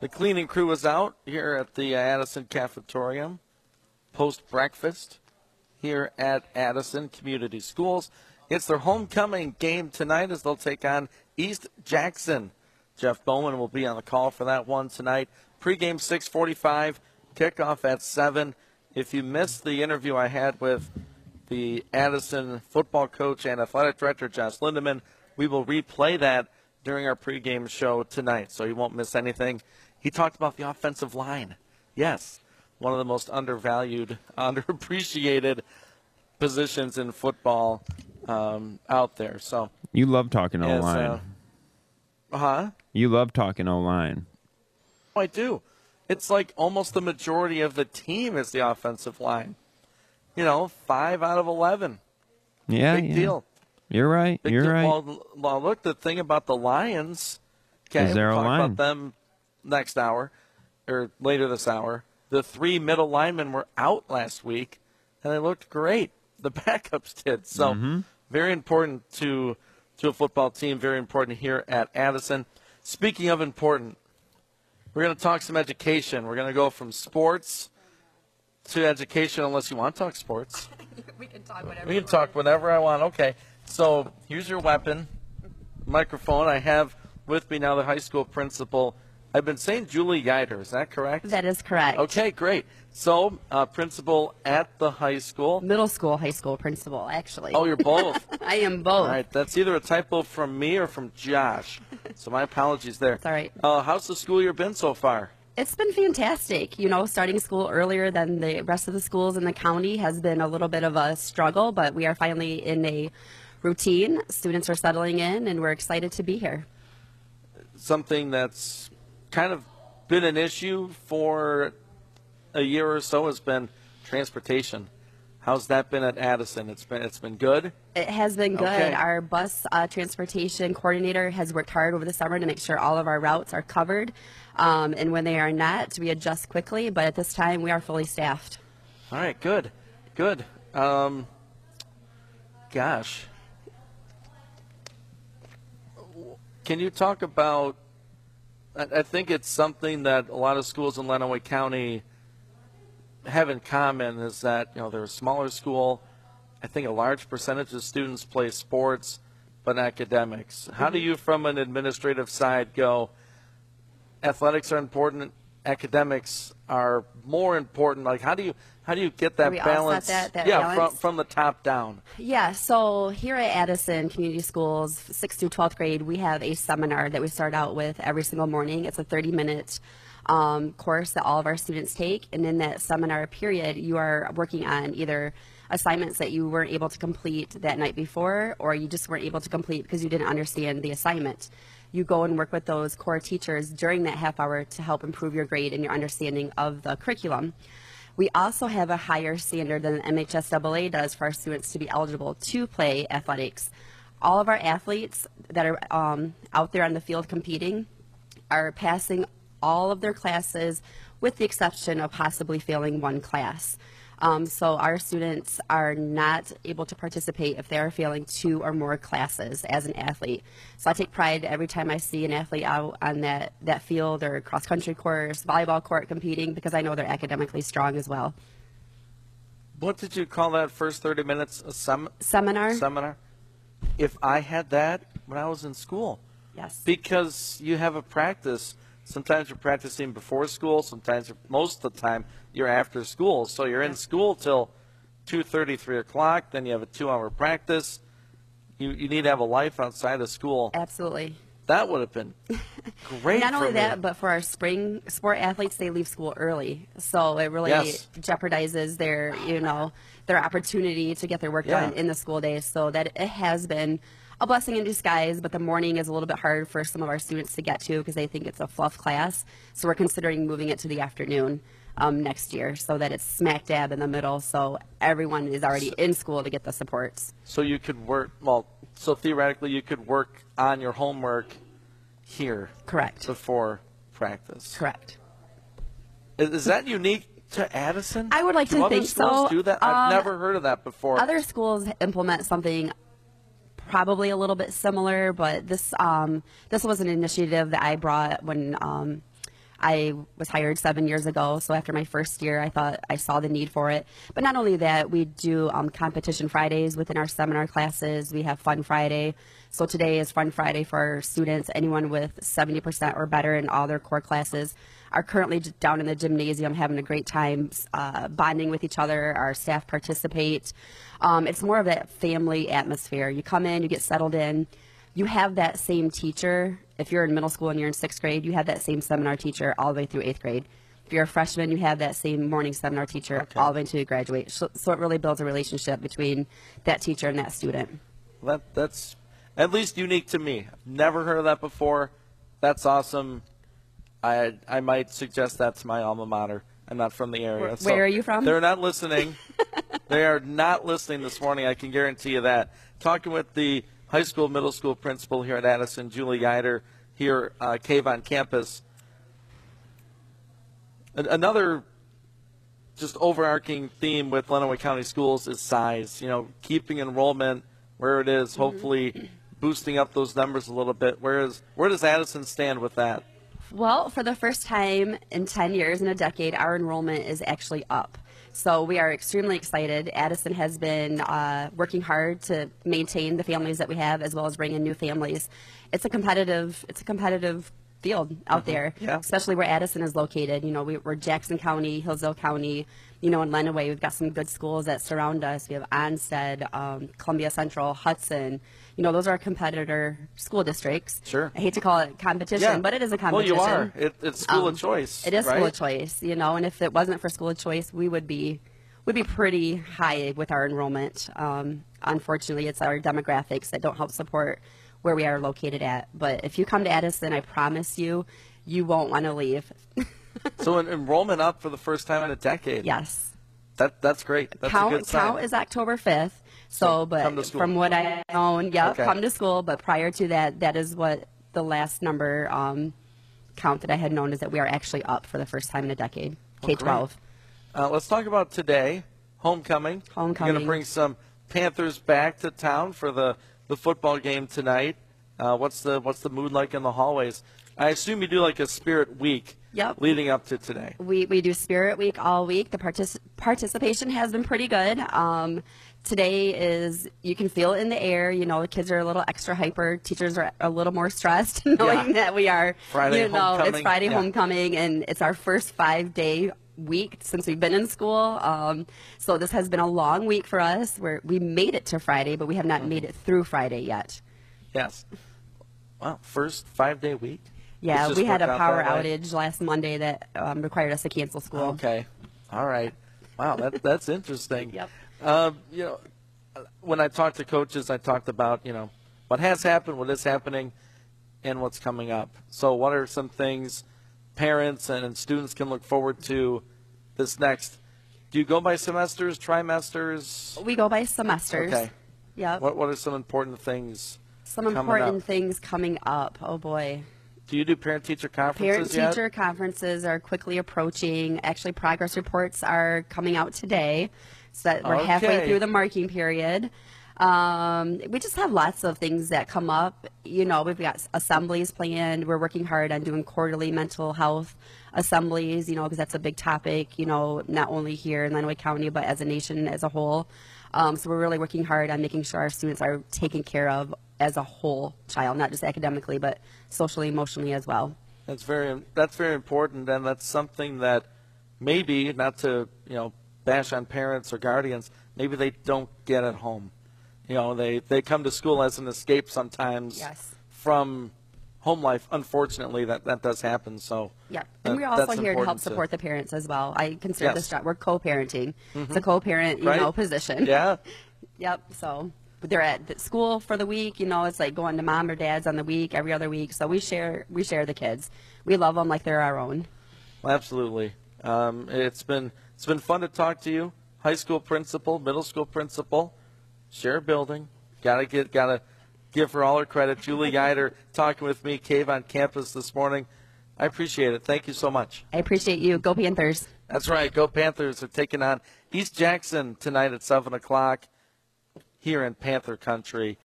The cleaning crew is out here at the Addison Cafetorium, post-breakfast here at Addison Community Schools. It's their homecoming game tonight as they'll take on East Jackson. Jeff Bowman will be on the call for that one tonight. Pre-game 6:45, kickoff at 7. If you missed the interview I had with the Addison football coach and athletic director, Josh Lindeman, we will replay that during our pregame show tonight, so you won't miss anything. He talked about the offensive line. Yes, one of the most undervalued, underappreciated positions in football out there. So you love talking O-line. You love talking O-line. Oh, I do. It's like almost the majority of the team is the offensive line. 5 out of 11. Yeah, Big deal. You're right. You're right. Well, look, the thing about the Lions, okay, is there we'll a talk line? about them next hour or later this hour. The 3 middle linemen were out last week, and they looked great. The backups did. So very important to a football team, very important here at Addison. Speaking of important, we're going to talk some education. We're going to go from sports to education, unless you want to talk sports. We can talk whatever. We can talk whatever I want. Okay. So here's your weapon, microphone. I have with me now the high school principal. I've been saying Julie Yider. Is that correct? That is correct. Okay, great. So principal at the high school. Middle school, high school principal, actually. Oh, you're both. I am both. All right. That's either a typo from me or from Josh. So my apologies there. It's all right. How's the school year been so far? It's been fantastic. Starting school earlier than the rest of the schools in the county has been a little bit of a struggle, but we are finally in a routine. Students are settling in, and we're excited to be here. Something that's kind of been an issue for a year or so has been transportation. How's that been at Addison? It's been good? It has been good. Okay. Our bus transportation coordinator has worked hard over the summer to make sure all of our routes are covered. And when they are not, we adjust quickly. But at this time, we are fully staffed. All right, good. Good. Gosh. Can you talk about, I think it's something that a lot of schools in Lenawee County have in common is that, they're a smaller school. I think a large percentage of students play sports, but academics. How do you, from an administrative side, go, athletics are important, academics are more important? Like, how do you get that balance? That balance? From the top down. Yeah, so here at Addison Community Schools, 6th through 12th grade, we have a seminar that we start out with every single morning. It's a 30-minute course that all of our students take, and in that seminar period, you are working on either assignments that you weren't able to complete that night before, or you just weren't able to complete because you didn't understand the assignment. You go and work with those core teachers during that half hour to help improve your grade and your understanding of the curriculum. We also have a higher standard than the MHSAA does for our students to be eligible to play athletics. All of our athletes that are out there on the field competing are passing all of their classes with the exception of possibly failing one class. So our students are not able to participate if they are failing 2 or more classes as an athlete. So I take pride every time I see an athlete out on that field or cross-country course, volleyball court competing, because I know they're academically strong as well. What did you call that first 30 minutes? A Seminar? Seminar. If I had that when I was in school. Yes. Because you have a practice. Sometimes you're practicing before school. Sometimes, most of the time, you're after school. So you're in school till 2:30, 3 o'clock. Then you have a 2-hour practice. You need to have a life outside of school. Absolutely. That would have been great. Not only for me. that, but for our spring sport athletes, they leave school early. So it really jeopardizes their, their opportunity to get their work done in the school days. So that it has been a blessing in disguise, but the morning is a little bit hard for some of our students to get to because they think it's a fluff class. So we're considering moving it to the afternoon next year so that it's smack dab in the middle so everyone is already in school to get the supports. So you could work, so theoretically you could work on your homework here. Correct. Before practice. Correct. Is that unique to Addison? I would like to think so. Do other schools do that? I've never heard of that before. Other schools implement something probably a little bit similar, but this was an initiative that I brought when I was hired 7 years ago, so after my first year, I thought I saw the need for it. But not only that, we do competition Fridays within our seminar classes. We have Fun Friday. So today is Fun Friday for our students. Anyone with 70% or better in all their core classes are currently down in the gymnasium having a great time, bonding with each other. Our staff participate. It's more of that family atmosphere. You come in, you get settled in. You have that same teacher. If you're in middle school and you're in 6th grade, you have that same seminar teacher all the way through 8th grade. If you're a freshman, you have that same morning seminar teacher all the way until you graduate. So it really builds a relationship between that teacher and that student. That's at least unique to me. I've never heard of that before. That's awesome. I might suggest that to my alma mater. I'm not from the area. Where are you from? They're not listening. They are not listening this morning. I can guarantee you that. Talking with the high school, middle school principal here at Addison, Julie Geider, here Cave on campus. Another just overarching theme with Lenawee County Schools is size. You know, keeping enrollment where it is, hopefully boosting up those numbers a little bit. Where does Addison stand with that? Well, for the first time in 10 years, in a decade, our enrollment is actually up. So we are extremely excited. Addison has been working hard to maintain the families that we have, as well as bring in new families. It's a competitive field out there, especially where Addison is located. You know, we're Jackson County, Hillsdale County, you know, in Lenawee. We've got some good schools that surround us. We have Onstead, Columbia Central, Hudson. You know, those are competitor school districts. Sure. I hate to call it competition, but it is a competition. Well, you are. It's school of choice. It is right? school of choice, you know, and if it wasn't for school of choice, we'd be pretty high with our enrollment. Unfortunately, it's our demographics that don't help support where we are located at. But if you come to Addison, I promise you, you won't want to leave. So an enrollment up for the first time in a decade. Yes. That's great. That's a good sign. Count is October 5th. So, but from what I know, come to school. But prior to that, that is what the last number count that I had known is that we are actually up for the first time in a decade. K-12. Let's talk about today, homecoming. You're going to bring some Panthers back to town for the football game tonight. What's the mood like in the hallways? I assume you do like a Spirit Week. Yep. Leading up to today. We do Spirit Week all week. The participation has been pretty good. Today is, you can feel it in the air. You know, the kids are a little extra hyper. Teachers are a little more stressed knowing that we are, Friday homecoming. It's Friday homecoming, and it's our first 5-day week since we've been in school. So this has been a long week for us. We made it to Friday, but we have not made it through Friday yet. Yes. Wow, first 5-day week? Yeah, we had a power outage last Monday that required us to cancel school. Okay. All right. Wow, that's interesting. Yep. You know, when I talked to coaches, I talked about, you know, what has happened, what is happening, and what's coming up. So what are some things parents and students can look forward to this next? Do you go by semesters, trimesters? We go by semesters. Okay. Yep. What are some important things things coming up. Oh, boy. Do you do parent-teacher conferences yet? Parent-teacher conferences are quickly approaching. Actually, progress reports are coming out today, so that we're halfway through the marking period. We just have lots of things that come up. You know, we've got assemblies planned. We're working hard on doing quarterly mental health assemblies, you know, because that's a big topic, you know, not only here in Lenawee County, but as a nation as a whole. So we're really working hard on making sure our students are taken care of as a whole child, not just academically, but socially, emotionally as well. That's very important, and that's something that maybe, not to, you know, bash on parents or guardians, maybe they don't get at home. You know, they come to school as an escape sometimes from home life. Unfortunately, that does happen. So yeah, and we're also here to help support the parents as well. I consider this job, we're co-parenting. It's a co-parent, you know, position. Yeah. Yep. So they're at school for the week. You know, it's like going to mom or dad's on the week, every other week. So we share the kids. We love them like they're our own. Well, absolutely. It's been fun to talk to you. High school principal, middle school principal, share a building. Gotta give her all her credit. Julie Geider talking with me, Cave on campus this morning. I appreciate it. Thank you so much. I appreciate you. Go Panthers. That's right. Go Panthers are taking on East Jackson tonight at 7 o'clock here in Panther Country.